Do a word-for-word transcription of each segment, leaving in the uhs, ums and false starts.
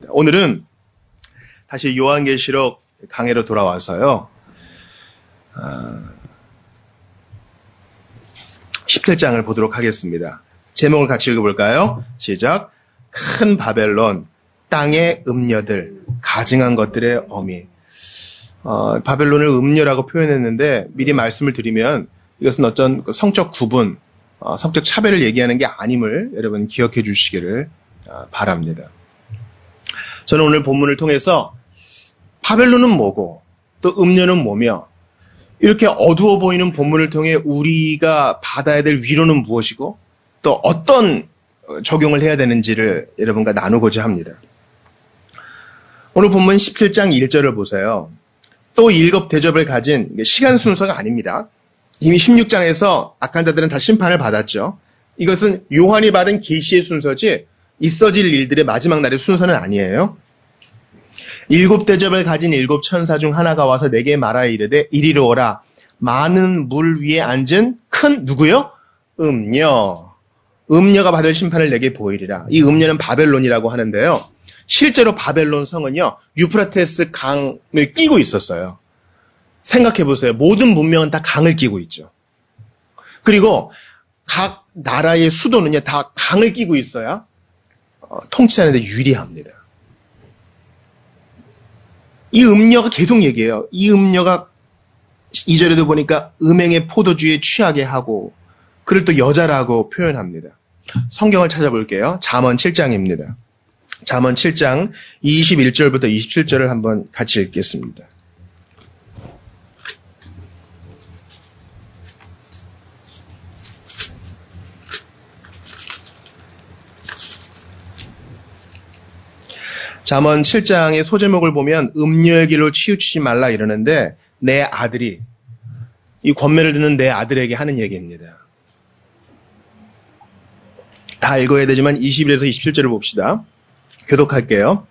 오늘은 다시 요한계시록 강해로 돌아와서요. 아, 십칠 장을 보도록 하겠습니다. 제목을 같이 읽어볼까요? 시작. 큰 바벨론, 땅의 음녀들, 가증한 것들의 어미. 어, 바벨론을 음녀라고 표현했는데 미리 말씀을 드리면 이것은 어떤 성적 구분, 어, 성적 차별을 얘기하는 게 아님을 여러분 기억해 주시기를 어, 바랍니다. 저는 오늘 본문을 통해서 바벨론은 뭐고 또 음녀는 뭐며 이렇게 어두워 보이는 본문을 통해 우리가 받아야 될 위로는 무엇이고 또 어떤 적용을 해야 되는지를 여러분과 나누고자 합니다. 오늘 본문 십칠 장 일 절을 보세요. 또 일곱 대접을 가진 시간 순서가 아닙니다. 이미 십육 장에서 악한 자들은 다 심판을 받았죠. 이것은 요한이 받은 계시의 순서지 있어질 일들의 마지막 날의 순서는 아니에요. 일곱 대접을 가진 일곱 천사 중 하나가 와서 내게 말하여 이르되 이리로 오라. 많은 물 위에 앉은 큰 누구요? 음녀. 음녀가 받을 심판을 내게 보이리라. 이 음녀는 바벨론이라고 하는데요. 실제로 바벨론 성은요. 유프라테스 강을 끼고 있었어요. 생각해 보세요. 모든 문명은 다 강을 끼고 있죠. 그리고 각 나라의 수도는요. 다 강을 끼고 있어야 어, 통치하는 데 유리합니다. 이 음녀가 계속 얘기해요. 이 음녀가 이 절에도 보니까 음행의 포도주에 취하게 하고 그를 또 여자라고 표현합니다. 성경을 찾아볼게요. 잠언 칠 장입니다. 잠언 칠 장 이십일 절부터 이십칠 절을 한번 같이 읽겠습니다. 잠언 칠 장의 소제목을 보면 음녀의 길로 치우치지 말라 이러는데 내 아들이 이 권면을 듣는 내 아들에게 하는 얘기입니다. 다 읽어야 되지만 이십일에서 이십칠 절을 봅시다. 교독할게요.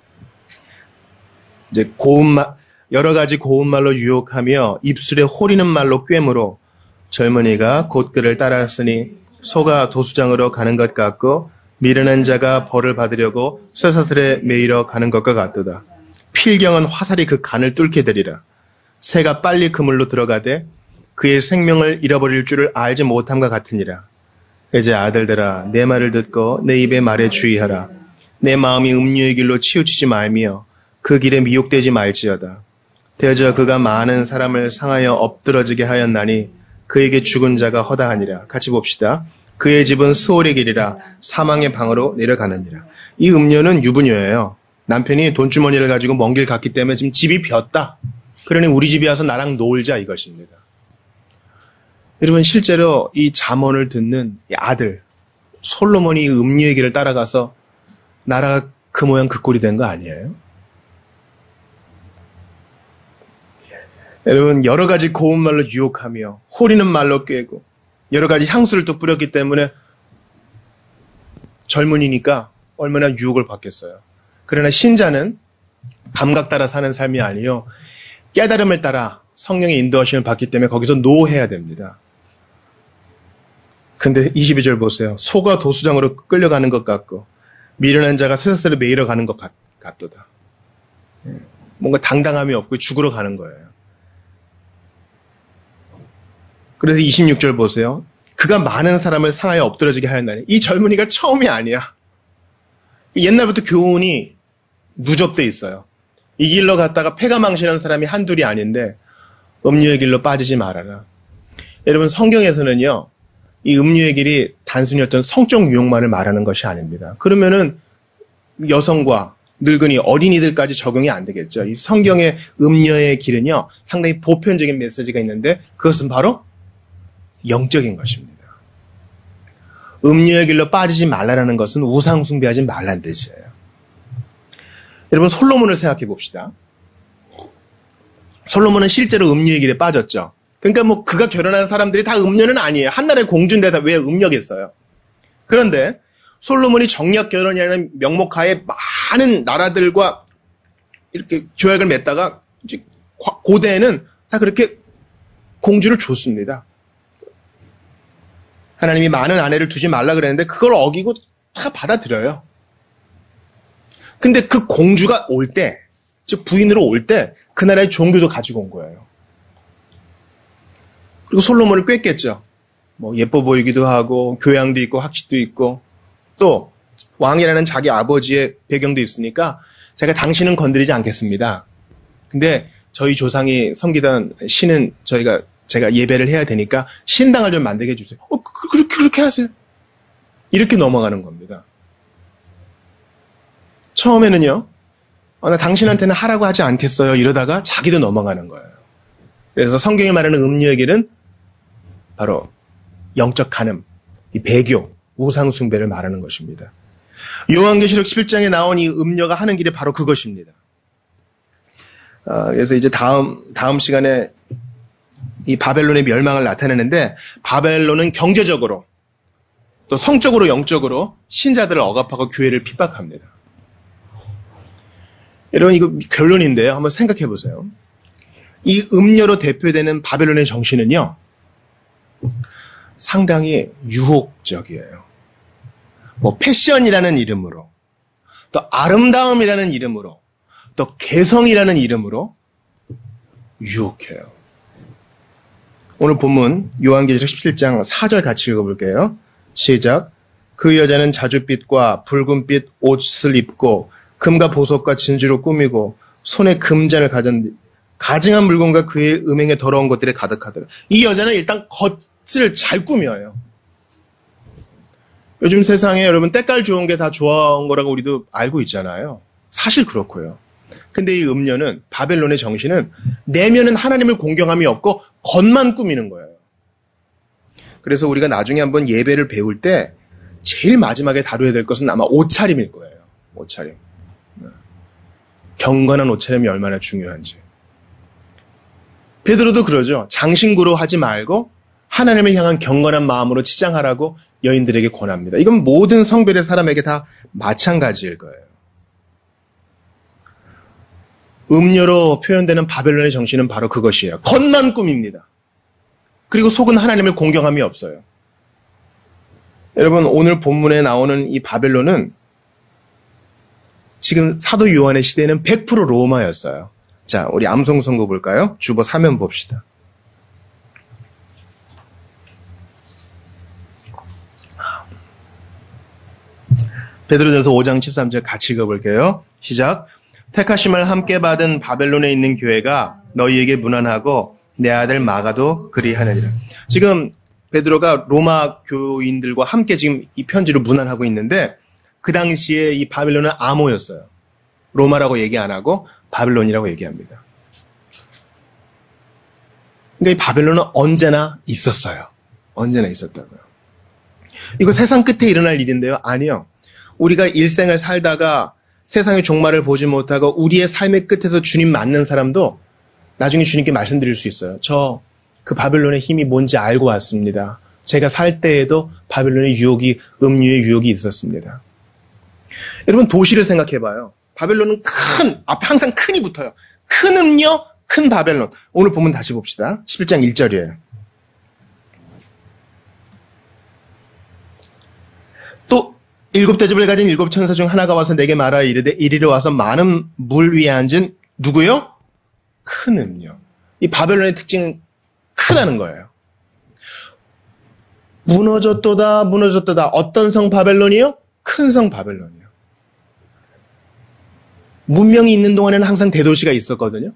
이제 고운 말, 여러 가지 고운 말로 유혹하며 입술에 호리는 말로 꿰므로 젊은이가 곧 그를 따랐으니 소가 도수장으로 가는 것 같고 미련한 자가 벌을 받으려고 쇠사슬에 매이러 가는 것과 같도다. 필경은 화살이 그 간을 뚫게 되리라. 새가 빨리 그물로 들어가되 그의 생명을 잃어버릴 줄을 알지 못함과 같으니라. 이제 아들들아 내 말을 듣고 내 입의 말에 주의하라. 내 마음이 음녀의 길로 치우치지 말며 그 길에 미혹되지 말지어다. 대저 그가 많은 사람을 상하여 엎드러지게 하였나니 그에게 죽은 자가 허다하니라. 같이 봅시다. 그의 집은 스올의 길이라 사망의 방으로 내려가느니라. 이 음녀는 유부녀예요. 남편이 돈주머니를 가지고 먼 길 갔기 때문에 지금 집이 비었다. 그러니 우리 집에 와서 나랑 놀자 이것입니다. 여러분 실제로 이 잠언을 듣는 이 아들 솔로몬이 이 음녀의 길을 따라가서 나라가 그 모양 그 꼴이 된 거 아니에요? 여러분 여러 가지 고운 말로 유혹하며 호리는 말로 꿰고 여러 가지 향수를 또 뿌렸기 때문에 젊은이니까 얼마나 유혹을 받겠어요. 그러나 신자는 감각 따라 사는 삶이 아니요 깨달음을 따라 성령의 인도하심을 받기 때문에 거기서 노해야 됩니다. 근데 이십이 절 보세요. 소가 도수장으로 끌려가는 것 같고 미련한 자가 쇠사슬에 매이러 가는 것 같, 같도다. 뭔가 당당함이 없고 죽으러 가는 거예요. 그래서 이십육 절 보세요. 그가 많은 사람을 상하여 엎드러지게 하였나니 이 젊은이가 처음이 아니야. 옛날부터 교훈이 누적돼 있어요. 이 길로 갔다가 패가 망신하는 사람이 한둘이 아닌데 음녀의 길로 빠지지 말아라. 여러분 성경에서는요. 이 음녀의 길이 단순히 어떤 성적 유혹만을 말하는 것이 아닙니다. 그러면은 여성과 늙은이, 어린이들까지 적용이 안 되겠죠. 이 성경의 음녀의 길은요. 상당히 보편적인 메시지가 있는데 그것은 바로 영적인 것입니다. 음녀의 길로 빠지지 말라라는 것은 우상 숭배하지 말라는 뜻이에요. 여러분 솔로몬을 생각해 봅시다. 솔로몬은 실제로 음녀의 길에 빠졌죠. 그러니까 뭐 그가 결혼한 사람들이 다 음녀는 아니에요. 한나라의 공주인데 다 왜 음녀겠어요. 그런데 솔로몬이 정략 결혼이라는 명목하에 많은 나라들과 이렇게 조약을 맺다가 이제 고대에는 다 그렇게 공주를 줬습니다. 하나님이 많은 아내를 두지 말라 그랬는데 그걸 어기고 다 받아들여요. 근데 그 공주가 올 때, 즉 부인으로 올 때 그 나라의 종교도 가지고 온 거예요. 그리고 솔로몬을 꿰겠죠. 뭐 예뻐 보이기도 하고 교양도 있고 학식도 있고 또 왕이라는 자기 아버지의 배경도 있으니까 제가 당신은 건드리지 않겠습니다. 근데 저희 조상이 섬기던 신은 저희가 제가 예배를 해야 되니까 신당을 좀 만들게 해주세요. 어, 그, 그렇게 그렇게 하세요. 이렇게 넘어가는 겁니다. 처음에는요. 어, 나 당신한테는 하라고 하지 않겠어요. 이러다가 자기도 넘어가는 거예요. 그래서 성경이 말하는 음녀의 길은 바로 영적 간음, 이 배교, 우상 숭배를 말하는 것입니다. 요한계시록 칠 장에 나온 이 음녀가 하는 길이 바로 그것입니다. 아, 그래서 이제 다음 다음 시간에 이 바벨론의 멸망을 나타내는데 바벨론은 경제적으로 또 성적으로 영적으로 신자들을 억압하고 교회를 핍박합니다. 여러분 이거 결론인데요. 한번 생각해 보세요. 이 음녀로 대표되는 바벨론의 정신은요. 상당히 유혹적이에요. 뭐 패션이라는 이름으로 또 아름다움이라는 이름으로 또 개성이라는 이름으로 유혹해요. 오늘 본문 요한계시록 십칠 장 사 절 같이 읽어볼게요. 시작. 그 여자는 자줏빛과 붉은빛 옷을 입고 금과 보석과 진주로 꾸미고 손에 금잔을 가졌는데 가증한 물건과 그의 음행에 더러운 것들에 가득하더라. 이 여자는 일단 겉을 잘 꾸며요. 요즘 세상에 여러분 때깔 좋은 게 다 좋은 거라고 우리도 알고 있잖아요. 사실 그렇고요. 근데 이 음녀는 바벨론의 정신은 내면은 하나님을 공경함이 없고 겉만 꾸미는 거예요. 그래서 우리가 나중에 한번 예배를 배울 때 제일 마지막에 다뤄야 될 것은 아마 옷차림일 거예요. 옷차림. 경건한 옷차림이 얼마나 중요한지. 베드로도 그러죠. 장신구로 하지 말고 하나님을 향한 경건한 마음으로 치장하라고 여인들에게 권합니다. 이건 모든 성별의 사람에게 다 마찬가지일 거예요. 음녀로 표현되는 바벨론의 정신은 바로 그것이에요. 겉만 꾸밉니다. 그리고 속은 하나님을 공경함이 없어요. 여러분 오늘 본문에 나오는 이 바벨론은 지금 사도 요한의 시대는 백 퍼센트 로마였어요. 자, 우리 암송 선고 볼까요? 주보 사면 봅시다. 베드로전서 오 장 십삼 절 같이 읽어볼게요. 시작. 택하심을 함께 받은 바벨론에 있는 교회가 너희에게 문안하고 내 아들 마가도 그리하느니라. 지금 베드로가 로마 교인들과 함께 지금 이 편지를 문안하고 있는데 그 당시에 이 바벨론은 암호였어요. 로마라고 얘기 안 하고 바벨론이라고 얘기합니다. 그러니까 이 바벨론은 언제나 있었어요. 언제나 있었다고요. 이거 세상 끝에 일어날 일인데요. 아니요. 우리가 일생을 살다가 세상의 종말을 보지 못하고 우리의 삶의 끝에서 주님 만난 사람도 나중에 주님께 말씀드릴 수 있어요. 저 그 바벨론의 힘이 뭔지 알고 왔습니다. 제가 살 때에도 바벨론의 유혹이, 음유의 유혹이 있었습니다. 여러분 도시를 생각해봐요. 바벨론은 큰, 앞에 항상 큰이 붙어요. 큰 음녀, 큰 바벨론. 오늘 본문 다시 봅시다. 십일 장 일 절이에요. 또 일곱 대접을 가진 일곱 천사 중 하나가 와서 내게 말하여 이르되 이리로 와서 많은 물 위에 앉은 누구요? 큰 음녀. 이 바벨론의 특징은 크다는 거예요. 무너졌도다 무너졌도다. 어떤 성 바벨론이요? 큰 성 바벨론이요. 문명이 있는 동안에는 항상 대도시가 있었거든요.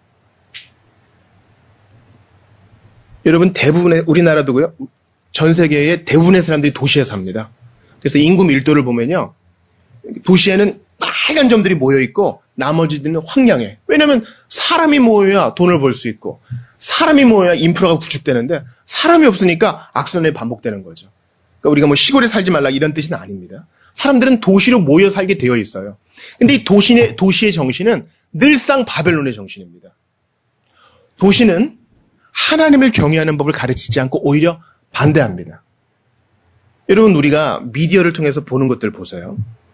여러분 대부분의 우리나라도고요. 전 세계의 대부분의 사람들이 도시에 삽니다. 그래서 인구 밀도를 보면요. 도시에는 빨간 점들이 모여있고 나머지들은 황량해. 왜냐하면 사람이 모여야 돈을 벌 수 있고 사람이 모여야 인프라가 구축되는데 사람이 없으니까 악순환이 반복되는 거죠. 그러니까 우리가 뭐 시골에 살지 말라 이런 뜻은 아닙니다. 사람들은 도시로 모여 살게 되어 있어요. 근데 이 도시의, 도시의 정신은 늘상 바벨론의 정신입니다. 도시는 하나님을 경외하는 법을 가르치지 않고 오히려 반대합니다. 여러분 우리가 미디어를 통해서 보는 것들 보세요.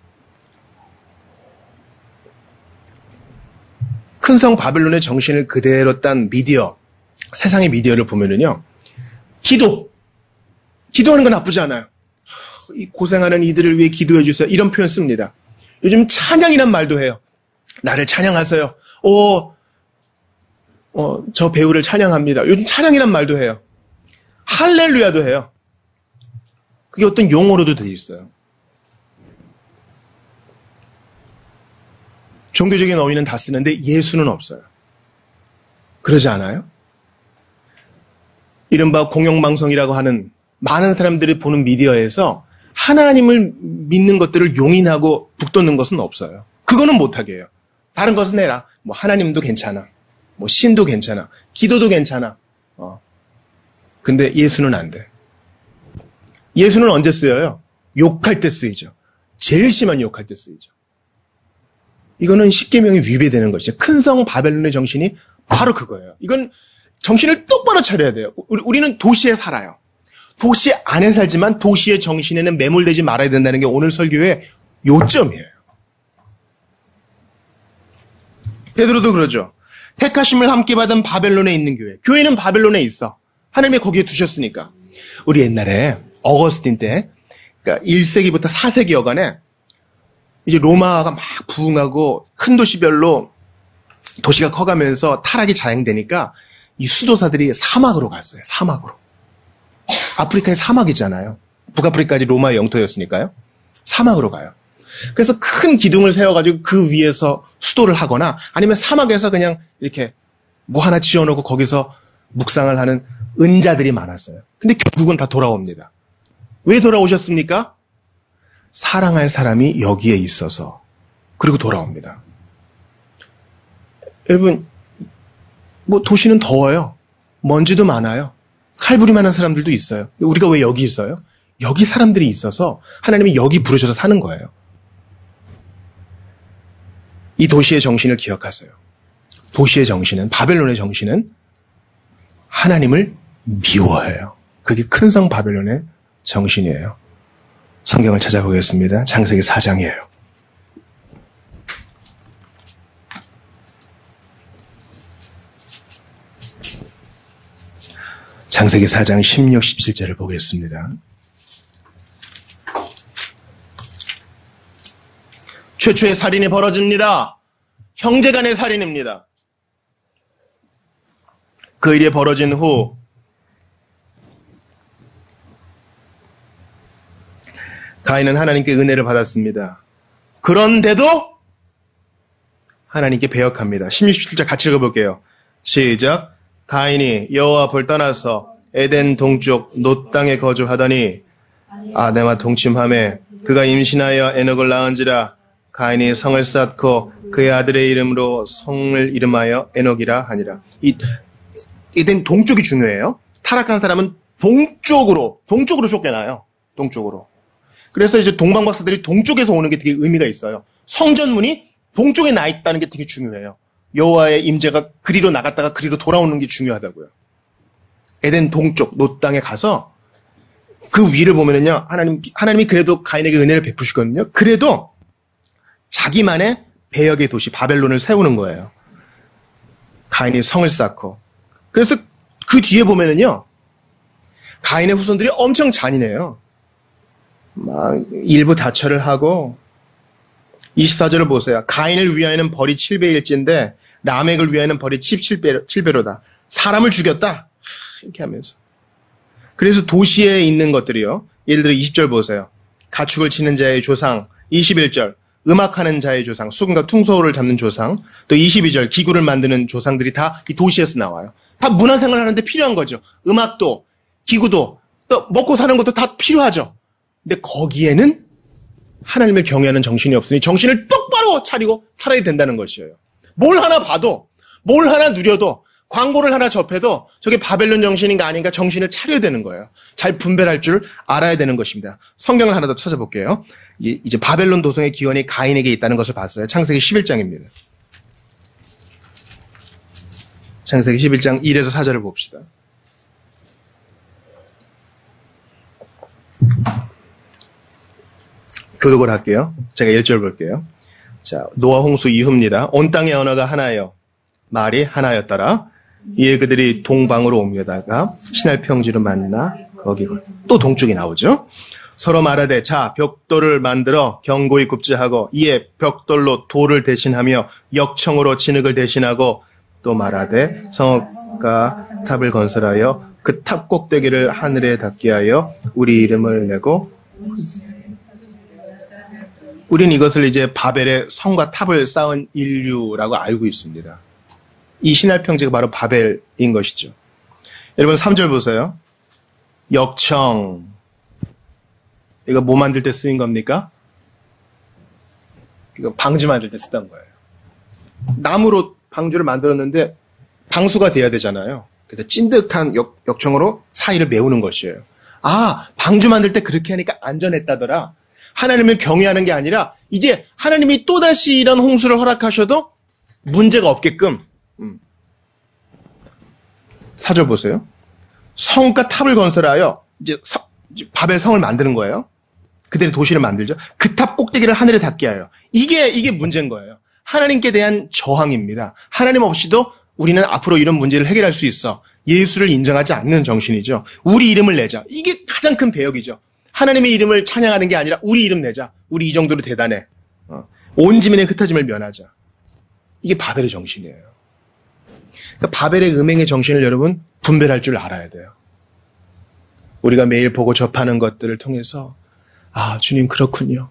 큰 성 바벨론의 정신을 그대로 딴 미디어, 세상의 미디어를 보면은요. 기도, 기도하는 건 나쁘지 않아요. 이 고생하는 이들을 위해 기도해 주세요. 이런 표현 씁니다. 요즘 찬양이란 말도 해요. 나를 찬양하세요. 어, 어, 저 배우를 찬양합니다. 요즘 찬양이란 말도 해요. 할렐루야도 해요. 그게 어떤 용어로도 되어 있어요. 종교적인 어휘는 다 쓰는데 예수는 없어요. 그러지 않아요? 이른바 공영방송이라고 하는 많은 사람들이 보는 미디어에서 하나님을 믿는 것들을 용인하고 북돋는 것은 없어요. 그거는 못하게 해요. 다른 것은 해라. 뭐 하나님도 괜찮아. 뭐 신도 괜찮아. 기도도 괜찮아. 어. 근데 예수는 안 돼. 예수는 언제 쓰여요? 욕할 때 쓰이죠. 제일 심한 욕할 때 쓰이죠. 이거는 십계명이 위배되는 것이죠. 큰 성 바벨론의 정신이 바로 그거예요. 이건 정신을 똑바로 차려야 돼요. 우리는 도시에 살아요. 도시 안에 살지만 도시의 정신에는 매몰되지 말아야 된다는 게 오늘 설교의 요점이에요. 베드로도 그러죠. 택하심을 함께 받은 바벨론에 있는 교회. 교회는 바벨론에 있어. 하나님이 거기에 두셨으니까. 우리 옛날에 어거스틴 때, 그러니까 일 세기부터 사 세기 여간에 이제 로마가 막 부흥하고 큰 도시별로 도시가 커가면서 타락이 자행되니까 이 수도사들이 사막으로 갔어요. 사막으로. 아프리카에 사막이잖아요. 북아프리카까지 로마의 영토였으니까요. 사막으로 가요. 그래서 큰 기둥을 세워가지고 그 위에서 수도를 하거나 아니면 사막에서 그냥 이렇게 뭐 하나 지어놓고 거기서 묵상을 하는 은자들이 많았어요. 근데 결국은 다 돌아옵니다. 왜 돌아오셨습니까? 사랑할 사람이 여기에 있어서. 그리고 돌아옵니다. 여러분, 뭐 도시는 더워요. 먼지도 많아요. 칼부림하는 사람들도 있어요. 우리가 왜 여기 있어요? 여기 사람들이 있어서 하나님이 여기 부르셔서 사는 거예요. 이 도시의 정신을 기억하세요. 도시의 정신은, 바벨론의 정신은 하나님을 미워해요. 그게 큰 성 바벨론의 정신이에요. 성경을 찾아보겠습니다. 창세기 사 장이에요. 창세기 사 장 십육, 십칠 절을 보겠습니다. 최초의 살인이 벌어집니다. 형제간의 살인입니다. 그 일이 벌어진 후 가인은 하나님께 은혜를 받았습니다. 그런데도 하나님께 배역합니다. 십육, 십칠 절 같이 읽어볼게요. 시작. 가인이 여호와 앞을 떠나서 에덴 동쪽 놋 땅에 거주하더니 아내와 동침하매 그가 임신하여 에녹을 낳은지라. 가인이 성을 쌓고 그의 아들의 이름으로 성을 이름하여 에녹이라 하니라. 이 에덴 동쪽이 중요해요. 타락한 사람은 동쪽으로 동쪽으로 쫓겨나요. 동쪽으로. 그래서 이제 동방 박사들이 동쪽에서 오는 게 되게 의미가 있어요. 성전문이 동쪽에 나 있다는 게 되게 중요해요. 여호와의 임재가 그리로 나갔다가 그리로 돌아오는 게 중요하다고요. 에덴 동쪽 놋 땅에 가서 그 위를 보면은요, 하나님 하나님이 그래도 가인에게 은혜를 베푸시거든요. 그래도 자기만의 배역의 도시 바벨론을 세우는 거예요. 가인이 성을 쌓고. 그래서 그 뒤에 보면은요, 가인의 후손들이 엄청 잔인해요. 막 일부 다처를 하고. 이십사 절을 보세요. 가인을 위하여는 벌이 칠 배일진데 라멕을 위하여는 벌이 십칠 배로다. 사람을 죽였다. 이렇게 하면서. 그래서 도시에 있는 것들이요. 예를 들어 이십 절 보세요. 가축을 치는 자의 조상. 이십일 절. 음악하는 자의 조상. 수금과 퉁소를 잡는 조상. 또 이십이 절. 기구를 만드는 조상들이 다 이 도시에서 나와요. 다 문화생활을 하는데 필요한 거죠. 음악도, 기구도, 또 먹고 사는 것도 다 필요하죠. 근데 거기에는 하나님을 경외하는 정신이 없으니 정신을 똑바로 차리고 살아야 된다는 것이에요. 뭘 하나 봐도, 뭘 하나 누려도, 광고를 하나 접해도 저게 바벨론 정신인가 아닌가 정신을 차려야 되는 거예요. 잘 분별할 줄 알아야 되는 것입니다. 성경을 하나 더 찾아볼게요. 이제 바벨론 도성의 기원이 가인에게 있다는 것을 봤어요. 창세기 십일 장입니다. 창세기 십일 장 일에서 사 절을 봅시다. 교독을 할게요. 제가 일 절 볼게요. 자, 노아 홍수 이후입니다. 온 땅의 언어가 하나예요. 말이 하나였더라. 이에 그들이 동방으로 옮겨다가 신할 평지로 만나 거기 또 동쪽이 나오죠. 서로 말하되 자 벽돌을 만들어 견고히 굽지하고 이에 벽돌로 돌을 대신하며 역청으로 진흙을 대신하고 또 말하되 성읍과 탑을 건설하여 그 탑 꼭대기를 하늘에 닿게 하여 우리 이름을 내고 우린 이것을 이제 바벨의 성과 탑을 쌓은 인류라고 알고 있습니다. 이 신할 평지가 바로 바벨인 것이죠. 여러분 삼 절 보세요. 역청. 이거 뭐 만들 때 쓰인 겁니까? 이거 방주 만들 때 쓰던 거예요. 나무로 방주를 만들었는데 방수가 돼야 되잖아요. 그래서 찐득한 역, 역청으로 사이를 메우는 것이에요. 아, 방주 만들 때 그렇게 하니까 안전했다더라. 하나님을 경외하는 게 아니라 이제 하나님이 또다시 이런 홍수를 허락하셔도 문제가 없게끔 음. 사 절 보세요. 성과 탑을 건설하여 이제, 서, 이제 바벨 성을 만드는 거예요. 그들의 도시를 만들죠. 그 탑 꼭대기를 하늘에 닿게 하여. 이게 이게 문제인 거예요. 하나님께 대한 저항입니다. 하나님 없이도 우리는 앞으로 이런 문제를 해결할 수 있어. 예수를 인정하지 않는 정신이죠. 우리 이름을 내자. 이게 가장 큰 배역이죠. 하나님의 이름을 찬양하는 게 아니라 우리 이름 내자. 우리 이 정도로 대단해. 어. 온 지면의 흩어짐을 면하자. 이게 바벨의 정신이에요. 그러니까 바벨의 음행의 정신을 여러분 분별할 줄 알아야 돼요. 우리가 매일 보고 접하는 것들을 통해서 아, 주님 그렇군요.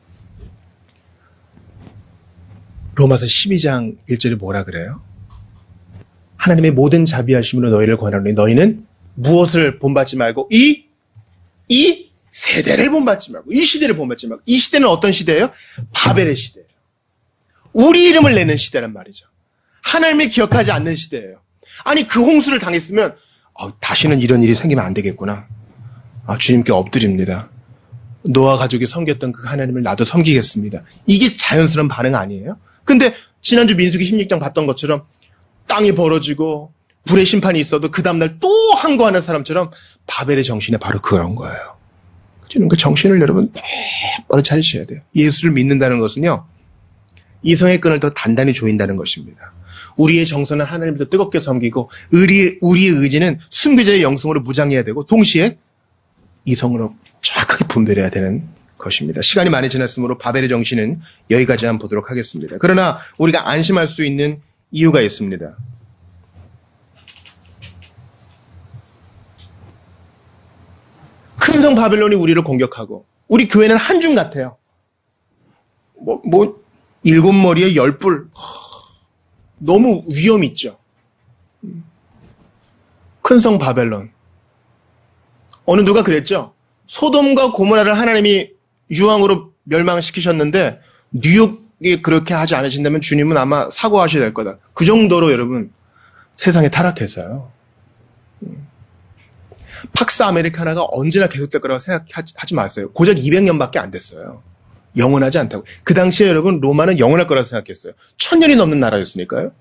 로마서 십이 장 일 절에 뭐라 그래요? 하나님의 모든 자비하심으로 너희를 권하노니 너희는 무엇을 본받지 말고 이, 이 세대를 본받지 말고 이 시대를 본받지 말고 이 시대는 어떤 시대예요? 바벨의 시대예요. 우리 이름을 내는 시대란 말이죠. 하나님을 기억하지 않는 시대예요. 아니 그 홍수를 당했으면 어, 다시는 이런 일이 생기면 안 되겠구나. 아, 주님께 엎드립니다. 노아 가족이 섬겼던 그 하나님을 나도 섬기겠습니다. 이게 자연스러운 반응 아니에요? 근데 지난주 민수기 십육 장 봤던 것처럼 땅이 벌어지고 불의 심판이 있어도 그 다음날 또 항거하는 사람처럼 바벨의 정신에 바로 그런 거예요. 저는 그 정신을 여러분 똑바로 차리셔야 돼요. 예수를 믿는다는 것은요. 이성의 끈을 더 단단히 조인다는 것입니다. 우리의 정서는 하나님을 더 뜨겁게 섬기고 우리, 우리의 의지는 순교자의 영성으로 무장해야 되고 동시에 이성으로 정확하게 분별해야 되는 것입니다. 시간이 많이 지났으므로 바벨의 정신은 여기까지만 보도록 하겠습니다. 그러나 우리가 안심할 수 있는 이유가 있습니다. 큰 성 바벨론이 우리를 공격하고 우리 교회는 한 중 같아요. 뭐, 뭐 일곱 머리에 열 뿔 너무 위험 있죠. 큰 성 바벨론. 어느 누가 그랬죠. 소돔과 고모라를 하나님이 유황으로 멸망시키셨는데 뉴욕이 그렇게 하지 않으신다면 주님은 아마 사과하셔야 될 거다. 그 정도로 여러분 세상에 타락해서요. 팍스 아메리카나가 언제나 계속될 거라고 생각하지 마세요. 고작 이백 년밖에 안 됐어요. 영원하지 않다고. 그 당시에 여러분 로마는 영원할 거라고 생각했어요. 천 년이 넘는 나라였으니까요.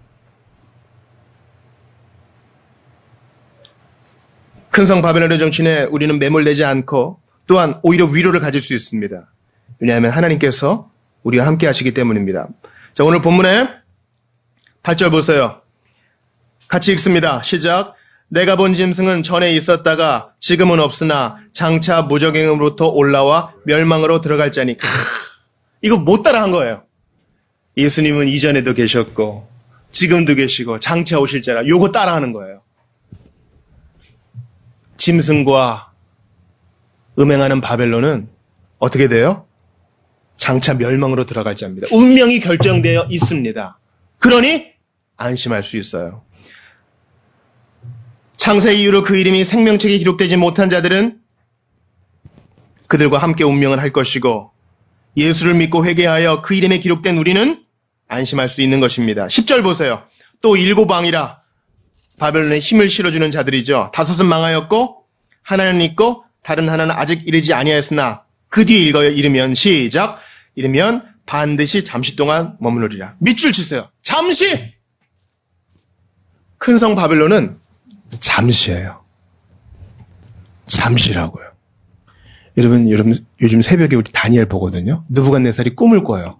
큰 성 바벨론의 정신에 우리는 매몰되지 않고 또한 오히려 위로를 가질 수 있습니다. 왜냐하면 하나님께서 우리와 함께 하시기 때문입니다. 자, 오늘 본문에 팔 절 보세요. 같이 읽습니다. 시작. 내가 본 짐승은 전에 있었다가 지금은 없으나 장차 무적행으로부터 올라와 멸망으로 들어갈 자니. 크, 이거 못 따라한 거예요. 예수님은 이전에도 계셨고 지금도 계시고 장차 오실 자라. 요거 따라하는 거예요. 짐승과 음행하는 바벨론은 어떻게 돼요? 장차 멸망으로 들어갈 자입니다. 운명이 결정되어 있습니다. 그러니 안심할 수 있어요. 창세 이후로 그 이름이 생명책에 기록되지 못한 자들은 그들과 함께 운명을 할 것이고 예수를 믿고 회개하여 그 이름에 기록된 우리는 안심할 수 있는 것입니다. 십 절 보세요. 또 일곱 왕이라 바벨론에 힘을 실어주는 자들이죠. 다섯은 망하였고 하나는 있고 다른 하나는 아직 이르지 아니하였으나 그 뒤에 읽어요. 이르면 시작. 이르면 반드시 잠시 동안 머무르리라. 밑줄 치세요. 잠시. 큰 성 바벨론은 잠시예요. 잠시라고요. 여러분, 여러분 요즘 새벽에 우리 다니엘 보거든요. 느부갓네살이 꿈을 꿔요.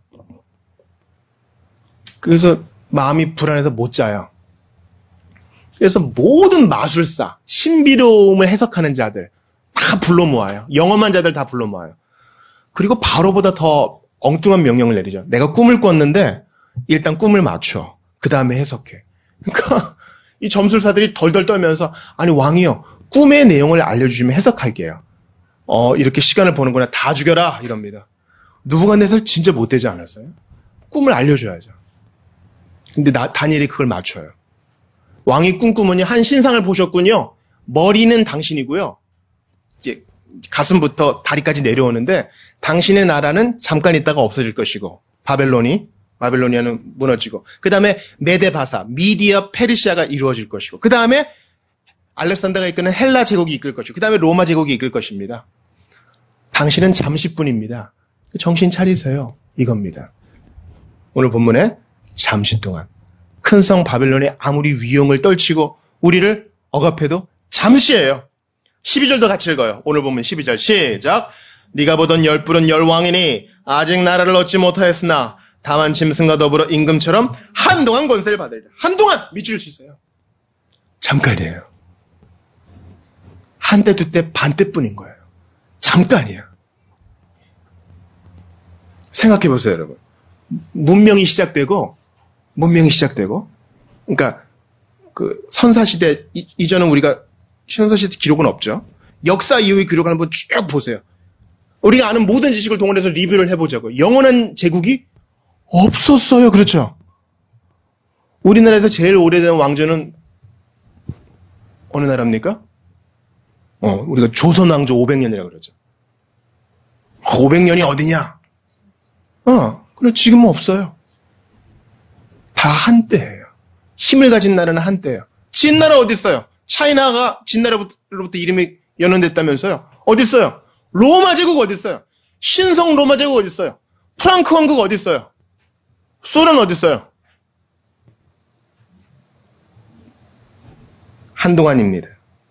그래서 마음이 불안해서 못 자요. 그래서 모든 마술사, 신비로움을 해석하는 자들, 다 불러 모아요. 영험한 자들 다 불러 모아요. 그리고 바로보다 더 엉뚱한 명령을 내리죠. 내가 꿈을 꿨는데 일단 꿈을 맞춰. 그 다음에 해석해. 그러니까 이 점술사들이 덜덜 떨면서 아니 왕이요. 꿈의 내용을 알려주시면 해석할게요. 어 이렇게 시간을 보는구나. 다 죽여라 이럽니다. 느부갓네살 진짜 못되지 않았어요? 꿈을 알려줘야죠. 근데 나, 다니엘이 그걸 맞춰요. 왕이 꿈꾸면요. 한 신상을 보셨군요. 머리는 당신이고요. 이제 가슴부터 다리까지 내려오는데 당신의 나라는 잠깐 있다가 없어질 것이고 바벨론이 바벨로니아는 무너지고 그 다음에 메데바사, 미디어, 페르시아가 이루어질 것이고 그 다음에 알렉산더가 이끄는 헬라 제국이 이끌 것이고 그 다음에 로마 제국이 이끌 것입니다. 당신은 잠시뿐입니다. 정신 차리세요. 이겁니다. 오늘 본문에 잠시 동안 큰 성 바벨론이 아무리 위용을 떨치고 우리를 억압해도 잠시예요. 십이 절도 같이 읽어요. 오늘 보면 십이 절 시작. 네가 보던 열불은 열왕이니 아직 나라를 얻지 못하였으나 다만 짐승과 더불어 임금처럼 한동안 권세를 받으리라. 한동안 밑줄 치세요. 잠깐이에요. 한때 두때 반때뿐인 거예요. 잠깐이에요. 생각해 보세요, 여러분. 문명이 시작되고 문명이 시작되고 그러니까 그 선사시대 이전은 우리가 선사시대 기록은 없죠. 역사 이후의 기록을 한번 쭉 보세요. 우리가 아는 모든 지식을 동원해서 리뷰를 해보자고요. 영원한 제국이 없었어요. 그렇죠? 우리나라에서 제일 오래된 왕조는 어느 나라입니까? 어, 우리가 조선 왕조 오백 년이라고 그러죠. 오백 년이 어디냐? 어, 그럼 지금은 없어요. 다 한때예요. 힘을 가진 나라는 한때예요. 진나라 어디 있어요? 차이나가 진나라로부터 이름이 연원됐다면서요? 어디 있어요? 로마 제국 어디 있어요? 신성 로마 제국 어디 있어요? 프랑크 왕국 어디 있어요? 소련 어디 있어요? 한동안입니다.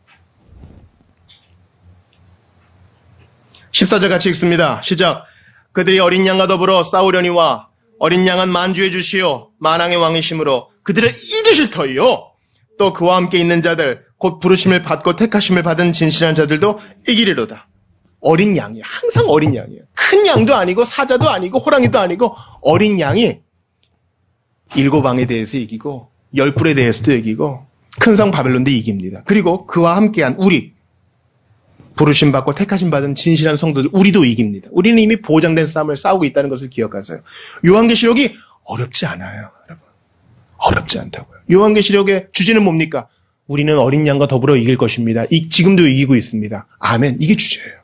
십사 절 같이 읽습니다. 시작. 그들이 어린 양과 더불어 싸우려니와 어린 양은 만주해 주시오. 만왕의 왕이심으로 그들을 이기실 터이요. 또 그와 함께 있는 자들 곧 부르심을 받고 택하심을 받은 진실한 자들도 이기리로다. 어린 양이에요. 항상 어린 양이에요. 큰 양도 아니고 사자도 아니고 호랑이도 아니고 어린 양이 일곱 왕에 대해서 이기고 열불에 대해서도 이기고 큰 성 바벨론도 이깁니다. 그리고 그와 함께한 우리 부르심 받고 택하심 받은 진실한 성도들 우리도 이깁니다. 우리는 이미 보장된 싸움을 싸우고 있다는 것을 기억하세요. 요한계시록이 어렵지 않아요. 여러분. 어렵지 않다고요. 요한계시록의 주제는 뭡니까? 우리는 어린 양과 더불어 이길 것입니다. 이, 지금도 이기고 있습니다. 아멘. 이게 주제예요.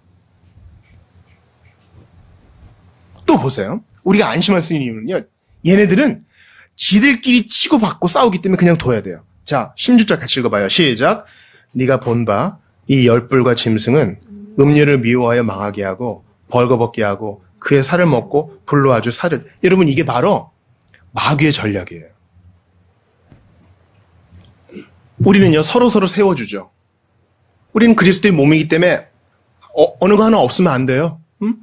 또 보세요. 우리가 안심할 수 있는 이유는요. 얘네들은 지들끼리 치고받고 싸우기 때문에 그냥 둬야 돼요. 자, 십육 절 같이 읽어봐요. 시작. 네가 본 바 이 열불과 짐승은 음료를 미워하여 망하게 하고 벌거벗게 하고 그의 살을 먹고 불로 아주 살을. 여러분 이게 바로 마귀의 전략이에요. 우리는요 서로 서로 세워주죠. 우리는 그리스도의 몸이기 때문에 어, 어느 거 하나 없으면 안 돼요. 응?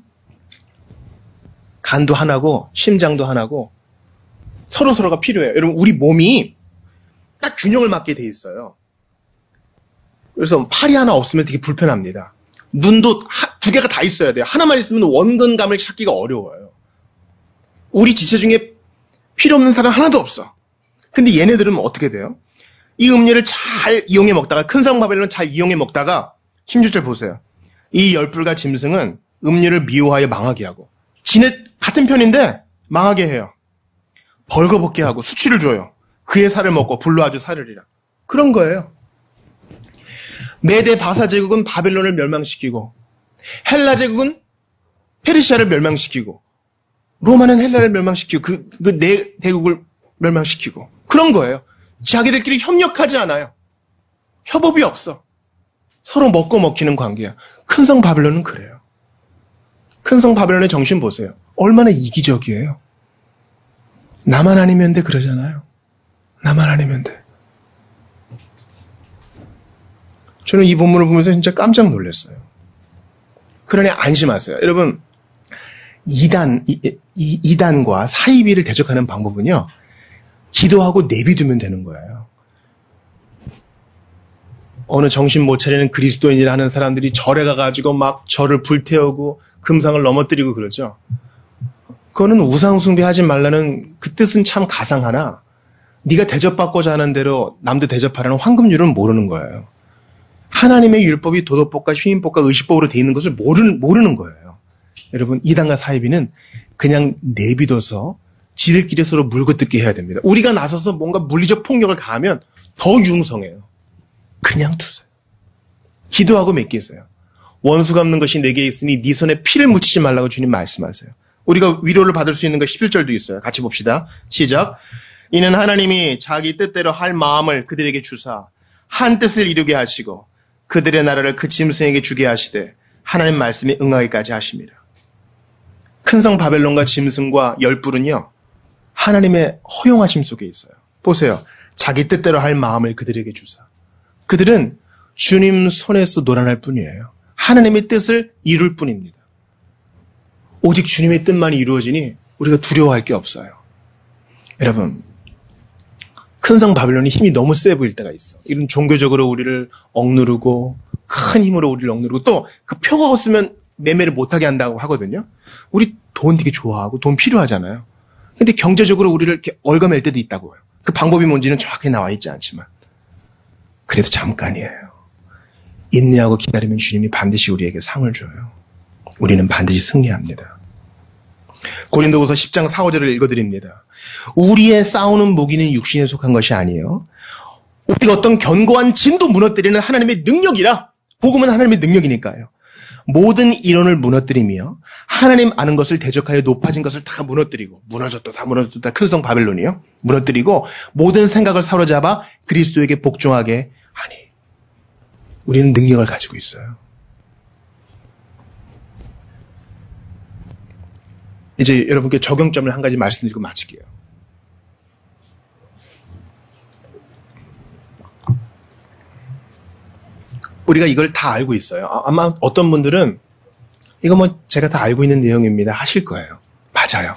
간도 하나고 심장도 하나고 서로 서로가 필요해요. 여러분 우리 몸이 딱 균형을 맞게 돼 있어요. 그래서 팔이 하나 없으면 되게 불편합니다. 눈도 하, 두 개가 다 있어야 돼요. 하나만 있으면 원근감을 찾기가 어려워요. 우리 지체 중에 필요 없는 사람 하나도 없어. 근데 얘네들은 어떻게 돼요? 이 음료를 잘 이용해 먹다가 큰 성 바벨론 잘 이용해 먹다가 십육 절 보세요. 이 열불과 짐승은 음료를 미워하여 망하게 하고 지네 같은 편인데 망하게 해요. 벌거벗게 하고 수치를 줘요. 그의 살을 먹고 불로 아주 살으리라. 그런 거예요. 메데 바사 제국은 바벨론을 멸망시키고 헬라 제국은 페르시아를 멸망시키고 로마는 헬라를 멸망시키고 그, 그 네 대국을 멸망시키고 그런 거예요. 자기들끼리 협력하지 않아요. 협업이 없어. 서로 먹고 먹히는 관계야. 큰 성 바벨론은 그래요. 큰 성 바벨론의 정신 보세요. 얼마나 이기적이에요. 나만 아니면 돼 그러잖아요. 나만 아니면 돼. 저는 이 본문을 보면서 진짜 깜짝 놀랐어요. 그러니 안심하세요. 여러분, 이단, 이, 이, 이단과 사이비를 대적하는 방법은요, 기도하고 내비두면 되는 거예요. 어느 정신 못 차리는 그리스도인이라 하는 사람들이 절에 가가지고 막 절을 불태우고 금상을 넘어뜨리고 그러죠. 그거는 우상숭배하지 말라는 그 뜻은 참 가상하나 네가 대접받고자 하는 대로 남도 대접하라는 황금률은 모르는 거예요. 하나님의 율법이 도덕법과 시민법과 의식법으로 되어 있는 것을 모르는, 모르는 거예요. 여러분, 이단과 사이비는 그냥 내비둬서 지들끼리 서로 물고 뜯게 해야 됩니다. 우리가 나서서 뭔가 물리적 폭력을 가하면 더 융성해요. 그냥 두세요. 기도하고 맡기세요. 원수 갚는 것이 내게 있으니 네 손에 피를 묻히지 말라고 주님 말씀하세요. 우리가 위로를 받을 수 있는 거 십일 절도 있어요. 같이 봅시다. 시작. 이는 하나님이 자기 뜻대로 할 마음을 그들에게 주사 한 뜻을 이루게 하시고 그들의 나라를 그 짐승에게 주게 하시되 하나님 말씀에 응하기까지 하십니다. 큰 성 바벨론과 짐승과 열불은요. 하나님의 허용하심 속에 있어요. 보세요. 자기 뜻대로 할 마음을 그들에게 주사. 그들은 주님 손에서 놀아날 뿐이에요. 하나님의 뜻을 이룰 뿐입니다. 오직 주님의 뜻만이 이루어지니 우리가 두려워할 게 없어요. 여러분, 큰 성 바벨론이 힘이 너무 세 보일 때가 있어. 이런 종교적으로 우리를 억누르고 큰 힘으로 우리를 억누르고 또 그 표가 없으면 매매를 못하게 한다고 하거든요. 우리 돈 되게 좋아하고 돈 필요하잖아요. 근데 경제적으로 우리를 이렇게 얽어맬 때도 있다고요. 그 방법이 뭔지는 정확히 나와 있지 않지만 그래도 잠깐이에요. 인내하고 기다리면 주님이 반드시 우리에게 상을 줘요. 우리는 반드시 승리합니다. 고린도후서 십 장 사, 오 절을 읽어드립니다. 우리의 싸우는 무기는 육신에 속한 것이 아니에요. 우리가 어떤 견고한 진도 무너뜨리는 하나님의 능력이라. 복음은 하나님의 능력이니까요. 모든 이론을 무너뜨리며 하나님 아는 것을 대적하여 높아진 것을 다 무너뜨리고 무너졌다 다 무너졌다 큰 성 바벨론이요. 무너뜨리고 모든 생각을 사로잡아 그리스도에게 복종하게 하니. 우리는 능력을 가지고 있어요. 이제 여러분께 적용점을 한 가지 말씀드리고 마칠게요. 우리가 이걸 다 알고 있어요. 아마 어떤 분들은 이거 뭐 제가 다 알고 있는 내용입니다 하실 거예요. 맞아요.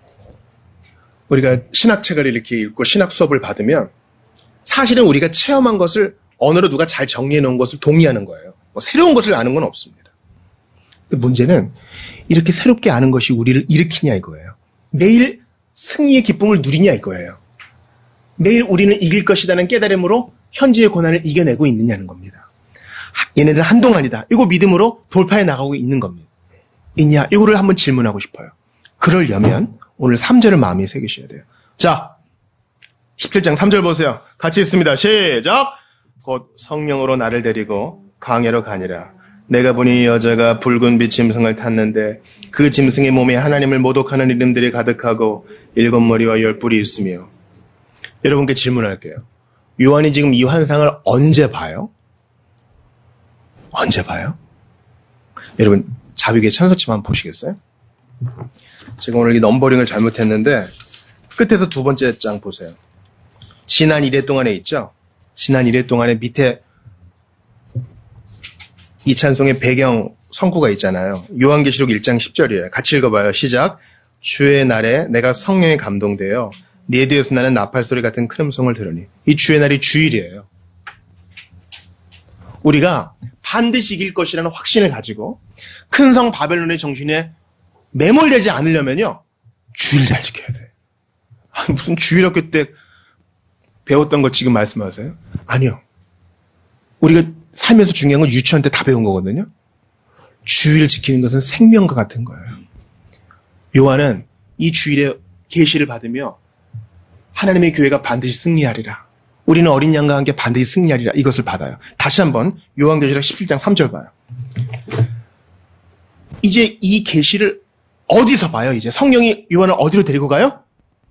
우리가 신학책을 이렇게 읽고 신학 수업을 받으면 사실은 우리가 체험한 것을 언어로 누가 잘 정리해 놓은 것을 동의하는 거예요. 뭐 새로운 것을 아는 건 없습니다. 문제는 이렇게 새롭게 아는 것이 우리를 일으키냐 이거예요. 내일 승리의 기쁨을 누리냐 이거예요. 내일 우리는 이길 것이라는 깨달음으로 현재의 고난을 이겨내고 있느냐는 겁니다. 얘네들 한동안이다. 이거 믿음으로 돌파해 나가고 있는 겁니다. 있냐? 이거를 한번 질문하고 싶어요. 그러려면 오늘 삼 절을 마음에 새기셔야 돼요. 자, 십칠 장 삼 절 보세요. 같이 읽습니다. 시작! 곧 성령으로 나를 데리고 광야로 가니라. 내가 보니 여자가 붉은 빛 짐승을 탔는데 그 짐승의 몸에 하나님을 모독하는 이름들이 가득하고 일곱 머리와 열 뿔이 있으며. 여러분께 질문할게요. 요한이 지금 이 환상을 언제 봐요? 언제 봐요? 여러분 자비계 찬송집 한번 보시겠어요? 제가 오늘 이 넘버링을 잘못했는데 끝에서 두 번째 장 보세요. 지난 일 회 동안에 있죠? 지난 일 회 동안에 밑에 이 찬송의 배경 성구가 있잖아요. 요한계시록 일 장 십 절이에요. 같이 읽어봐요. 시작. 주의 날에 내가 성령에 감동되어 네 뒤에서 나는 나팔소리 같은 큰 음성을 들으니. 이 주의 날이 주일이에요. 우리가 반드시 이길 것이라는 확신을 가지고 큰 성 바벨론의 정신에 매몰되지 않으려면요. 주일 잘 지켜야 돼. 아니, 무슨 주일학교 때 배웠던 거 지금 말씀하세요? 아니요. 우리가 살면서 중요한 건 유치원 때 다 배운 거거든요. 주일 지키는 것은 생명과 같은 거예요. 요한은 이 주일에 계시를 받으며 하나님의 교회가 반드시 승리하리라. 우리는 어린 양과 함께 반드시 승리하리라. 이것을 받아요. 다시 한번 요한계시록 십칠 장 삼 절 봐요. 이제 이 계시를 어디서 봐요? 이제 성령이 요한을 어디로 데리고 가요?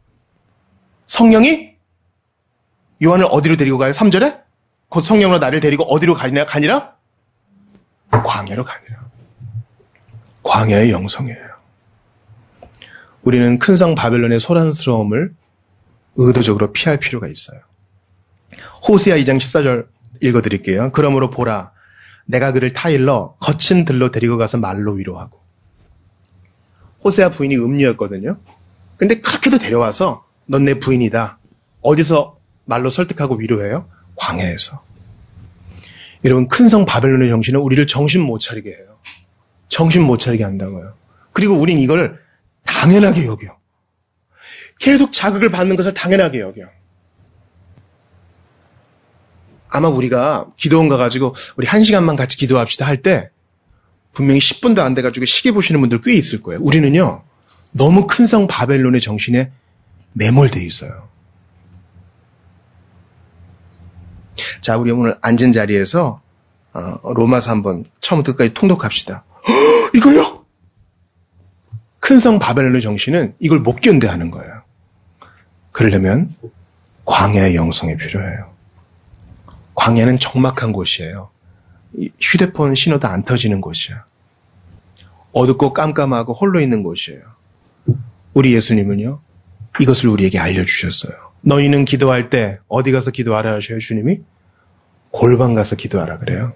성령이 요한을 어디로 데리고 가요? 삼 절에? 곧 성령으로 나를 데리고 어디로 가니라? 가니라? 광야로 가니라. 광야의 영성이에요. 우리는 큰 성 바벨론의 소란스러움을 의도적으로 피할 필요가 있어요. 호세아 이 장 십사 절 읽어드릴게요. 그러므로 보라, 내가 그를 타일러 거친 들로 데리고 가서 말로 위로하고. 호세아 부인이 음녀였거든요. 근데 그렇게도 데려와서 넌 내 부인이다. 어디서 말로 설득하고 위로해요? 광야에서. 여러분, 큰 성 바벨론의 정신은 우리를 정신 못 차리게 해요. 정신 못 차리게 한다고요. 그리고 우린 이걸 당연하게 여겨. 계속 자극을 받는 것을 당연하게 여겨. 아마 우리가 기도원 가가지고 우리 한 시간만 같이 기도합시다 할 때 분명히 십 분도 안 돼가지고 시계 보시는 분들 꽤 있을 거예요. 우리는요, 너무 큰 성 바벨론의 정신에 매몰되어 있어요. 자, 우리 오늘 앉은 자리에서 어, 로마서 한번 처음부터 끝까지 통독합시다. 허, 이걸요? 큰 성 바벨론의 정신은 이걸 못 견뎌하는 거예요. 그러려면 광야의 영성이 필요해요. 광야는 적막한 곳이에요. 휴대폰 신호도 안 터지는 곳이야. 어둡고 깜깜하고 홀로 있는 곳이에요. 우리 예수님은요, 이것을 우리에게 알려주셨어요. 너희는 기도할 때 어디 가서 기도하라 하셔요, 주님이? 골방 가서 기도하라 그래요.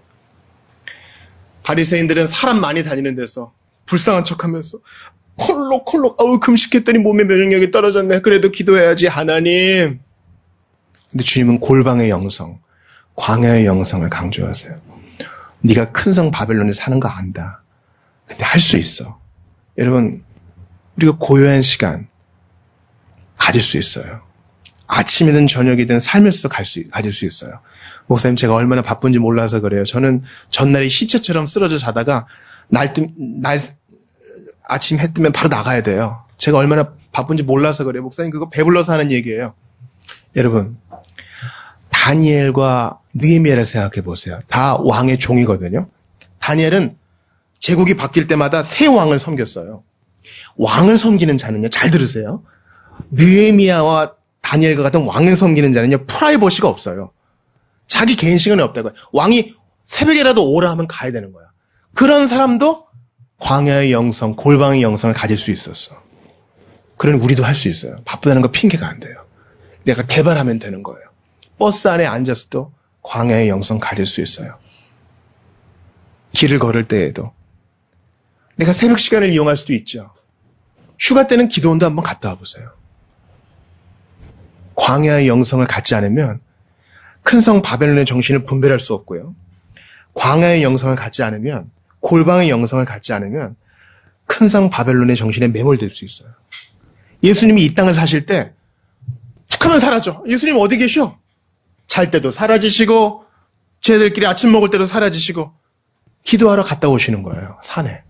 바리새인들은 사람 많이 다니는 데서 불쌍한 척하면서 콜록콜록 아우 금식했더니 몸의 면역력이 떨어졌네. 그래도 기도해야지 하나님. 근데 주님은 골방의 영성, 광야의 영성을 강조하세요. 네가 큰 성 바벨론에 사는 거 안다. 근데 할 수 있어. 여러분, 우리가 고요한 시간 가질 수 있어요. 아침이든 저녁이든 살면서도 갈 수, 가질 수 있어요. 목사님, 제가 얼마나 바쁜지 몰라서 그래요. 저는 전날에 시체처럼 쓰러져 자다가 날 뜨, 날, 아침 해 뜨면 바로 나가야 돼요. 제가 얼마나 바쁜지 몰라서 그래요. 목사님, 그거 배불러서 하는 얘기예요. 여러분, 다니엘과 느헤미야를 생각해 보세요. 다 왕의 종이거든요. 다니엘은 제국이 바뀔 때마다 새 왕을 섬겼어요. 왕을 섬기는 자는요, 잘 들으세요. 느헤미야와 다니엘과 같은 왕을 섬기는 자는요, 프라이버시가 없어요. 자기 개인 시간이 없다고요. 왕이 새벽에라도 오라 하면 가야 되는 거야. 그런 사람도 광야의 영성, 골방의 영성을 가질 수 있었어. 그러니 우리도 할 수 있어요. 바쁘다는 거 핑계가 안 돼요. 내가 개발하면 되는 거예요. 버스 안에 앉아서도 광야의 영성 가질 수 있어요. 길을 걸을 때에도. 내가 새벽 시간을 이용할 수도 있죠. 휴가 때는 기도원도 한번 갔다 와보세요. 광야의 영성을 갖지 않으면 큰 성 바벨론의 정신을 분별할 수 없고요. 광야의 영성을 갖지 않으면, 골방의 영성을 갖지 않으면 큰 성 바벨론의 정신에 매몰될 수 있어요. 예수님이 이 땅을 사실 때 툭 하면 사라져. 예수님 어디 계셔? 잘 때도 사라지시고 쟤들끼리 아침 먹을 때도 사라지시고 기도하러 갔다 오시는 거예요. 산에.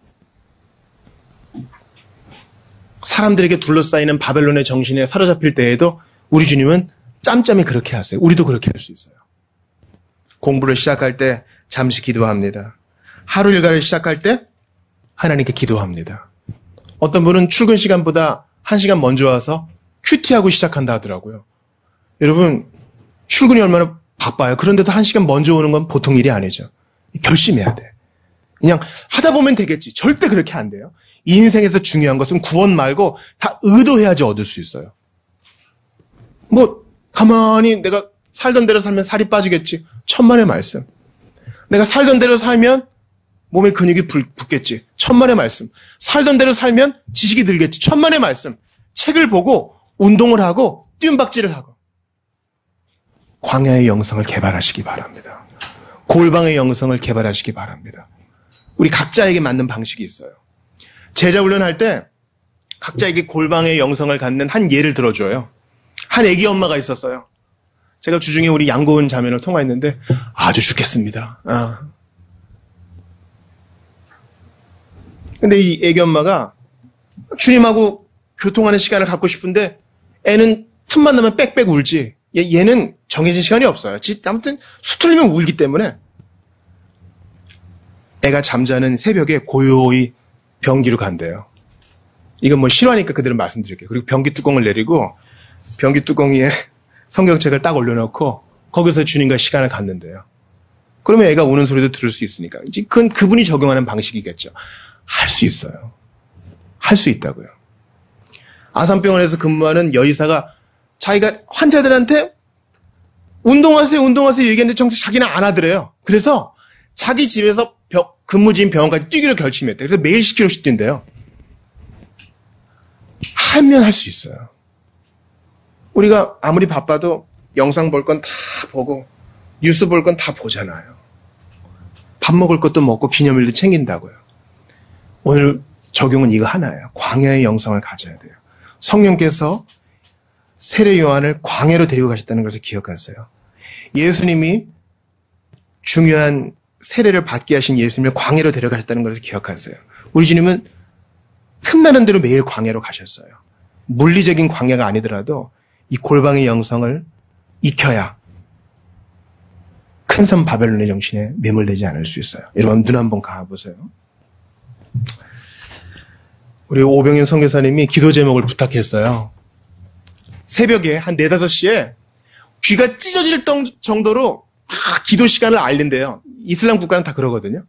사람들에게 둘러싸이는 바벨론의 정신에 사로잡힐 때에도 우리 주님은 짬짬이 그렇게 하세요. 우리도 그렇게 할 수 있어요. 공부를 시작할 때 잠시 기도합니다. 하루 일과를 시작할 때 하나님께 기도합니다. 어떤 분은 출근 시간보다 한 시간 먼저 와서 큐티하고 시작한다 하더라고요. 여러분, 출근이 얼마나 바빠요. 그런데도 한 시간 먼저 오는 건 보통 일이 아니죠. 결심해야 돼. 그냥 하다 보면 되겠지. 절대 그렇게 안 돼요. 이 인생에서 중요한 것은 구원 말고 다 의도해야지 얻을 수 있어요. 뭐 가만히 내가 살던 대로 살면 살이 빠지겠지. 천만의 말씀. 내가 살던 대로 살면 몸에 근육이 붙겠지. 천만의 말씀. 살던 대로 살면 지식이 들겠지. 천만의 말씀. 책을 보고 운동을 하고 뜀박질을 하고 광야의 영성을 개발하시기 바랍니다. 골방의 영성을 개발하시기 바랍니다. 우리 각자에게 맞는 방식이 있어요. 제자 훈련할 때 각자에게 골방의 영성을 갖는 한 예를 들어줘요. 한 애기 엄마가 있었어요. 제가 주중에 우리 양고은 자매를 통화했는데 아주 죽겠습니다. 아. 근데 이 애기 엄마가 주님하고 교통하는 시간을 갖고 싶은데 애는 틈만 나면 빽빽 울지. 얘, 얘는 정해진 시간이 없어요. 아무튼 수틀리면 울기 때문에 애가 잠자는 새벽에 고요히 변기로 간대요. 이건 뭐 싫어하니까 그대로 말씀드릴게요. 그리고 변기 뚜껑을 내리고 변기 뚜껑 위에 성경책을 딱 올려놓고 거기서 주님과 시간을 갖는데요. 그러면 애가 우는 소리도 들을 수 있으니까. 이제 그건 그분이 적용하는 방식이겠죠. 할 수 있어요. 할 수 있다고요. 아산병원에서 근무하는 여의사가 자기가 환자들한테 운동하세요, 운동하세요 얘기했는데 정작 자기는 안 하더래요. 그래서 자기 집에서 병, 근무지인 병원까지 뛰기로 결심했대요. 그래서 매일 십 킬로미터씩 뛴대요. 하면 할 수 있어요. 우리가 아무리 바빠도 영상 볼 건 다 보고 뉴스 볼 건 다 보잖아요. 밥 먹을 것도 먹고 기념일도 챙긴다고요. 오늘 적용은 이거 하나예요. 광야의 영성을 가져야 돼요. 성령께서 세례 요한을 광야로 데리고 가셨다는 것을 기억하세요. 예수님이 중요한 세례를 받게 하신 예수님을 광야로 데려가셨다는 것을 기억하세요. 우리 주님은 틈나는 대로 매일 광야로 가셨어요. 물리적인 광야가 아니더라도 이 골방의 영성을 익혀야 큰 산 바벨론의 정신에 매몰되지 않을 수 있어요. 여러분 눈 한번 감아보세요. 우리 오병현 선교사님이 기도 제목을 부탁했어요. 새벽에 한 네다섯 시에 귀가 찢어질 정도로 막 기도 시간을 알린대요. 이슬람 국가는 다 그러거든요.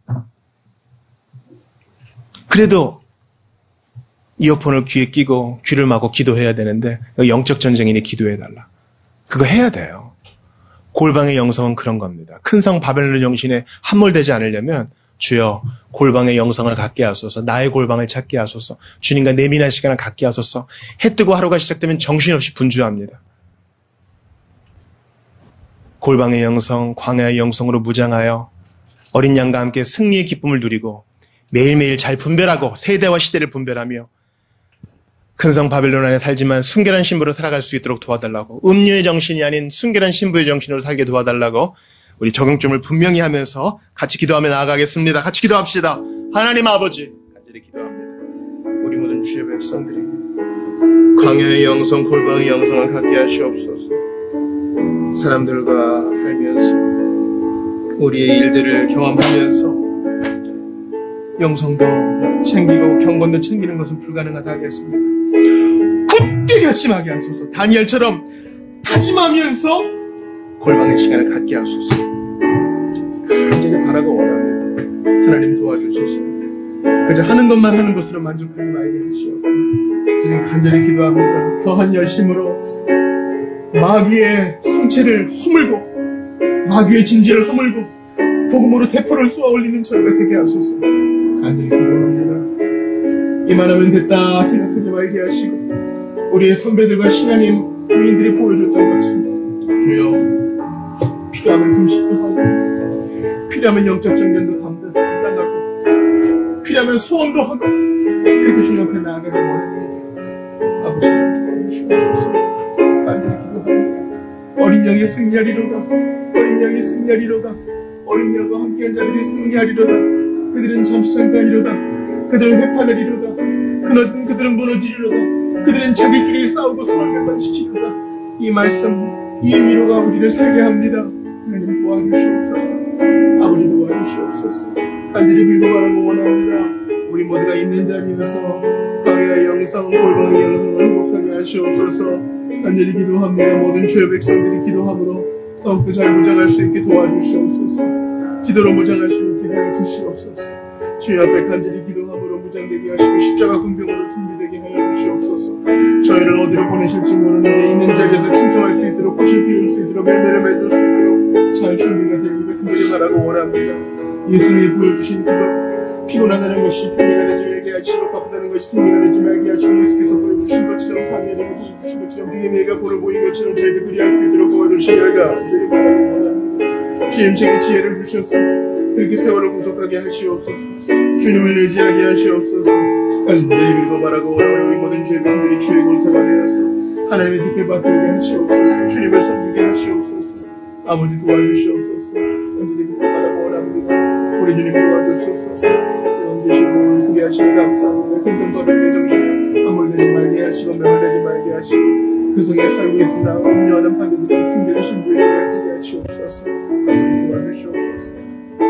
그래도 이어폰을 귀에 끼고 귀를 막고 기도해야 되는데 영적 전쟁이니 기도해달라. 그거 해야 돼요. 골방의 영성은 그런 겁니다. 큰 성 바벨론 정신에 함몰되지 않으려면 주여 골방의 영성을 갖게 하소서. 나의 골방을 찾게 하소서. 주님과 내민한 시간을 갖게 하소서. 해 뜨고 하루가 시작되면 정신없이 분주합니다. 골방의 영성, 광야의 영성으로 무장하여 어린 양과 함께 승리의 기쁨을 누리고 매일매일 잘 분별하고 세대와 시대를 분별하며 큰 성 바벨론 안에 살지만 순결한 신부로 살아갈 수 있도록 도와달라고, 음료의 정신이 아닌 순결한 신부의 정신으로 살게 도와달라고 우리 적용점을 분명히 하면서 같이 기도하며 나아가겠습니다. 같이 기도합시다. 하나님 아버지, 간절히 기도합니다. 우리 모든 주의 백성들이 광야의 영성, 골방의 영성을 갖게 하시옵소서. 사람들과 살면서 우리의 일들을 경험하면서 영성도 챙기고 경건도 챙기는 것은 불가능하다 하겠습니다. 굳게 결심하게 하소서. 다니엘처럼 다짐하면서 골방의 시간을 갖게 하소서. 간절히 바라고 원합니다. 하나님 도와주소서. 그저 하는 것만 하는 것으로 만족하지 말게 하시옵고 저는 간절히 기도합니다. 더한 열심으로 마귀의 성체를 허물고 마귀의 진지를 허물고 복음으로 대포를 쏘아 올리는 저희가 되게 하소서. 간절히 기도합니다. 이만하면 됐다 생각하지 말게 하시고 우리의 선배들과 신앙인 부인들이 보여줬던 것처럼 주여 필요하면 금식도 하고 필요하면 영적 정견도 담당하고 필요하면 소원도 하고 그렇게 주님 앞에 나아가길 원합니다. 아버지 도와주시옵소서. 간절히 기도합니다. 어린 양의 승리하리로다. 어린 양의 승리하리로다. 어린 양과 함께한 자들이 승리하리로다. 그들은 잠시 잠깐이로다. 그들은 회파되리로다. 그들은, 그들은 무너지리로다. 그들은 자기끼리 싸우고 서로 멸망시키리로다. 이 말씀, 이 위로가 우리를 살게 합니다. 하나님 도와주시옵소서. 아버지 도와주시옵소서. 간절히 빌고 바라고 원합니다. 우리 모두가 있는 자리에서 광야의 영성, 골방의 영성을 행복하게 하시옵소서. 간절히 기도합니다. 모든 주의 백성들이 기도함으로 더욱더 잘 무장할 수 있게 도와주시옵소서. 기도로 무장할 수 있게 하여 주시옵소서. 주님 앞에 간절히 기도함으로 무장되게 하시고 십자가 군병으로 준비되게 하여 주시옵소서. 저희를 어디로 보내실지 모르는데 있는 자리에서 충성할 수 있도록 꽃을 피울 수 있도록 열매를 맺을 수 있도록 잘 준비가 되기를 간절히 바라고 원합니다. 예수님이 보여주신 그것, 피곤하다는 것이 핑계가 되지 말게 하시고 바쁘다는 것이 핑계가 되지 말게 하시고 예수께서 보여주신 것처럼 다니엘에게 보여주신 것처럼 느헤미야가 볼을 보인 것처럼 저희도 그리할 수 있도록 도와주시기를 간절히 바라고 원합니다. 주님 제게 지혜를 주셔서 그렇게 세월을 구속하게 하시옵소서. 주님을 의지하게 하시옵소서. 간절히 빌고 바라고 원하오니 우리 모든 주의 백성들이 주의 권세가 되어서 하나님의 뜻을 받게 하시옵소서. 주님을 섬기게 하시옵소서. 아버지 도와주시옵소서. 간절히 빌고 바라고 원합니다. 우리 주님 도와주소서. 그런 계시고 크게 하시니 감사합니다. 큰 성법의 정신에 함몰되지 말게 하시고 매몰되지 말게 하시고 그 성에 살고 있으나 음료하는 판도들이 숨기는 신부에게 하게 하시옵소서. 아버지 도와주시옵소서.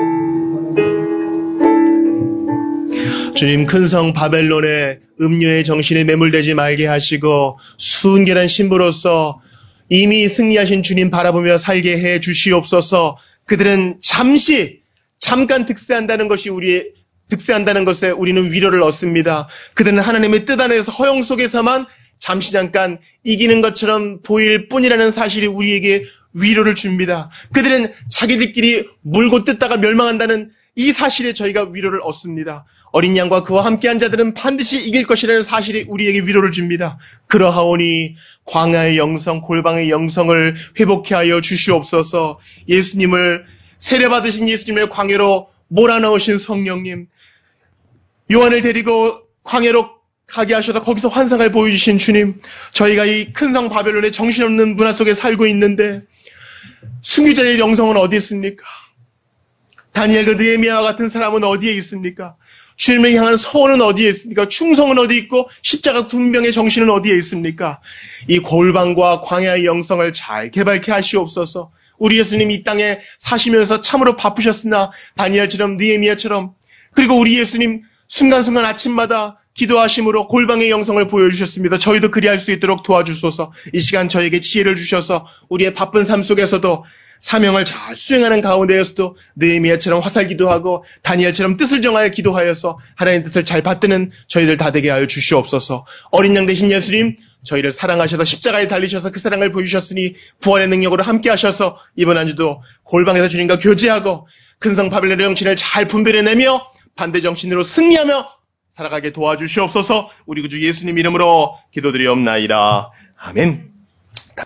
주님, 큰 성 바벨론의 음료의 정신에 매몰되지 말게 하시고 순결한 신부로서 이미 승리하신 주님 바라보며 살게 해 주시옵소서. 그들은 잠시 잠깐 득세한다는 것이 우리의 득세한다는 것에 우리는 위로를 얻습니다. 그들은 하나님의 뜻 안에서 허용 속에서만 잠시 잠깐 이기는 것처럼 보일 뿐이라는 사실이 우리에게 위로를 줍니다. 그들은 자기들끼리 물고 뜯다가 멸망한다는 이 사실에 저희가 위로를 얻습니다. 어린 양과 그와 함께한 자들은 반드시 이길 것이라는 사실이 우리에게 위로를 줍니다. 그러하오니 광야의 영성, 골방의 영성을 회복해 하여 주시옵소서. 예수님을 세례받으신 예수님을 광야로 몰아넣으신 성령님, 요한을 데리고 광야로 가게 하셔서 거기서 환상을 보여주신 주님, 저희가 이 큰 성 바벨론의 정신없는 문화 속에 살고 있는데 순교자의 영성은 어디 있습니까? 다니엘과 느헤미야와 같은 사람은 어디에 있습니까? 주님을 향한 서원은 어디에 있습니까? 충성은 어디 있고 십자가 군병의 정신은 어디에 있습니까? 이 골방과 광야의 영성을 잘 개발케 하시옵소서. 우리 예수님 이 땅에 사시면서 참으로 바쁘셨으나 다니엘처럼 느헤미야처럼, 그리고 우리 예수님 순간순간 아침마다 기도하심으로 골방의 영성을 보여주셨습니다. 저희도 그리할 수 있도록 도와주소서. 이 시간 저에게 지혜를 주셔서 우리의 바쁜 삶 속에서도 사명을 잘 수행하는 가운데에서도 느헤미야처럼 화살 기도하고 다니엘처럼 뜻을 정하여 기도하여서 하나님의 뜻을 잘 받드는 저희들 다 되게 하여 주시옵소서. 어린 양 되신 예수님, 저희를 사랑하셔서 십자가에 달리셔서 그 사랑을 보여주셨으니 부활의 능력으로 함께 하셔서 이번 한 주도 골방에서 주님과 교제하고 큰성 바벨론의 정신을 잘 분별해내며 반대 정신으로 승리하며 살아가게 도와주시옵소서. 우리 구주 예수님 이름으로 기도드리옵나이다. 아멘.